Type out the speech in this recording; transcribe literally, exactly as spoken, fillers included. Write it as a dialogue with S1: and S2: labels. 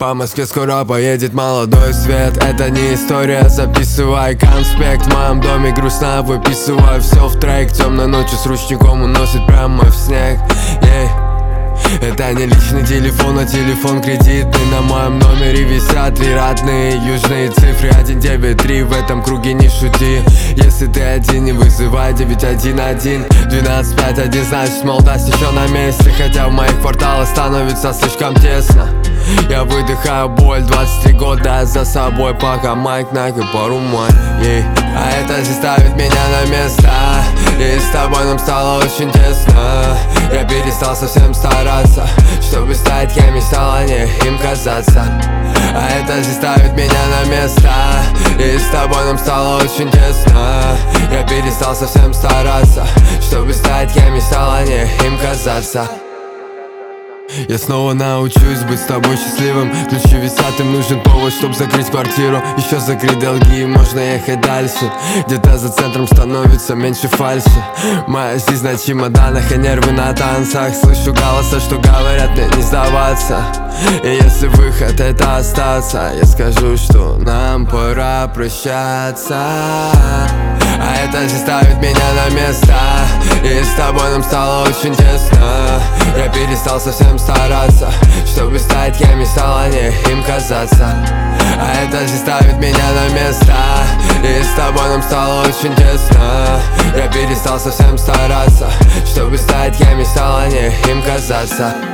S1: По Москве скоро поедет молодой свет. Это не история, записывай конспект. В моем доме грустно выписываю все в трек. Темной ночью с ручником уносит прямо в снег. yeah. Это не личный телефон, а телефон кредитный. На моем номере висят три родные южные цифры. Один девять три, в этом круге не шути. Если ты один, не вызывай девять один один. Двенадцать пять один, значит молодость еще на месте. Хотя в моих кварталах становится слишком тесно. Я выдыхаю боль, двадцать три года за собой, пока майк найк и пару май yeah. А это здесь ставит меня на место. И с тобой нам стало очень тесно. Я перестал совсем стараться, чтобы стать кем мечтал, а не им казаться. А это здесь ставит меня на место. И с тобой нам стало очень тесно. Я перестал совсем стараться, чтобы стать кем мечтал, а не им казаться. Я снова научусь быть с тобой счастливым. Ключи висят, им нужен повод, чтоб закрыть квартиру. Еще закрыть долги, можно ехать дальше. Где-то за центром становится меньше фальши. Моя жизнь на чемоданах и нервы на танцах. Слышу голоса, что говорят мне не сдаваться. И если выход это остаться, я скажу, что нам пора прощаться. А это здесь ставит меня на место. И с тобой нам стало очень тесно. Я перестал совсем стараться, чтобы стать кем мечтал, а не им казаться. А это здесь ставит меня на место. И с тобой нам стало очень тесно. Я перестал совсем стараться, чтобы стать кем мечтал, а не им казаться.